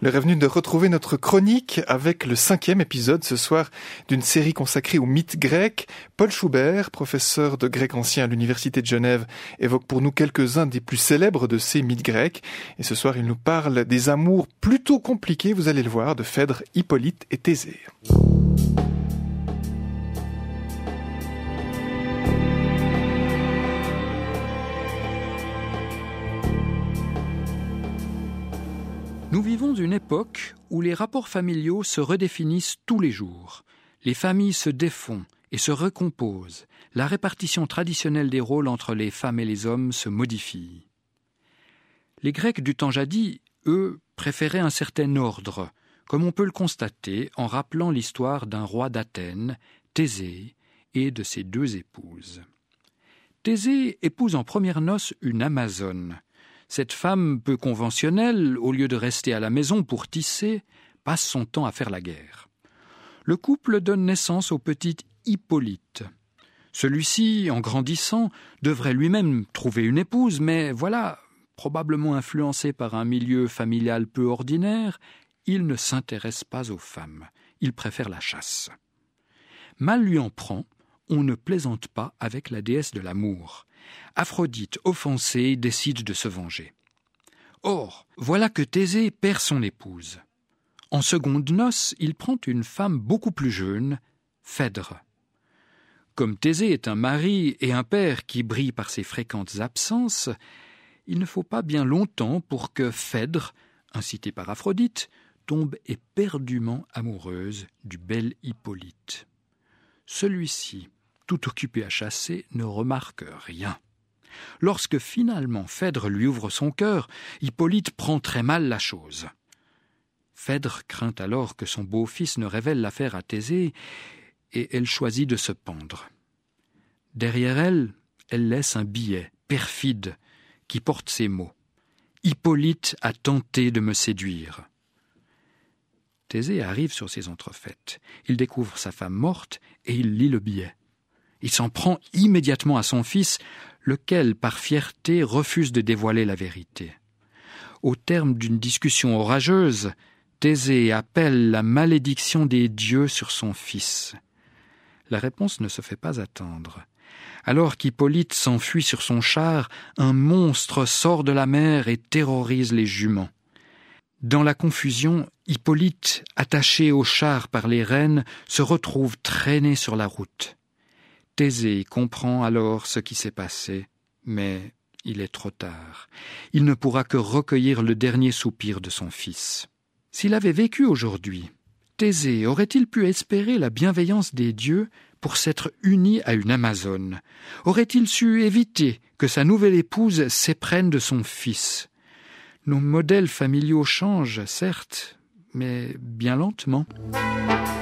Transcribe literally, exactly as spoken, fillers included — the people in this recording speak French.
L'heure est venue de retrouver notre chronique avec le cinquième épisode ce soir d'une série consacrée aux mythes grecs. Paul Schubert, professeur de grec ancien à l'Université de Genève, évoque pour nous quelques-uns des plus célèbres de ces mythes grecs. Et ce soir, il nous parle des amours plutôt compliqués, vous allez le voir, de Phèdre, Hippolyte et Thésée. Nous vivons une époque où les rapports familiaux se redéfinissent tous les jours. Les familles se défont et se recomposent. La répartition traditionnelle des rôles entre les femmes et les hommes se modifie. Les Grecs du temps jadis, eux, préféraient un certain ordre, comme on peut le constater en rappelant l'histoire d'un roi d'Athènes, Thésée, et de ses deux épouses. Thésée épouse en premières noces une Amazone. Cette femme peu conventionnelle, au lieu de rester à la maison pour tisser, passe son temps à faire la guerre. Le couple donne naissance au petit Hippolyte. Celui-ci, en grandissant, devrait lui-même trouver une épouse, mais voilà, probablement influencé par un milieu familial peu ordinaire, il ne s'intéresse pas aux femmes. Il préfère la chasse. Mal lui en prend, on ne plaisante pas avec la déesse de l'amour. Aphrodite, offensée, décide de se venger. Or, voilà que Thésée perd son épouse. En seconde noces, il prend une femme beaucoup plus jeune, Phèdre. Comme Thésée est un mari et un père qui brille par ses fréquentes absences, il ne faut pas bien longtemps pour que Phèdre, incitée par Aphrodite, tombe éperdument amoureuse du bel Hippolyte. Celui-ci, tout occupé à chasser, ne remarque rien. Lorsque finalement Phèdre lui ouvre son cœur, Hippolyte prend très mal la chose. Phèdre craint alors que son beau-fils ne révèle l'affaire à Thésée, et elle choisit de se pendre. Derrière elle, elle laisse un billet perfide qui porte ces mots. « Hippolyte a tenté de me séduire ». Thésée arrive sur ces entrefaites. Il découvre sa femme morte et il lit le billet. Il s'en prend immédiatement à son fils, lequel, par fierté, refuse de dévoiler la vérité. Au terme d'une discussion orageuse, Thésée appelle la malédiction des dieux sur son fils. La réponse ne se fait pas attendre. Alors qu'Hippolyte s'enfuit sur son char, un monstre sort de la mer et terrorise les juments. Dans la confusion, Hippolyte, attaché au char par les rênes, se retrouve traîné sur la route. Thésée comprend alors ce qui s'est passé, mais il est trop tard. Il ne pourra que recueillir le dernier soupir de son fils. S'il avait vécu aujourd'hui, Thésée aurait-il pu espérer la bienveillance des dieux pour s'être uni à une Amazone? Aurait-il su éviter que sa nouvelle épouse s'éprenne de son fils? Nos modèles familiaux changent, certes, mais bien lentement.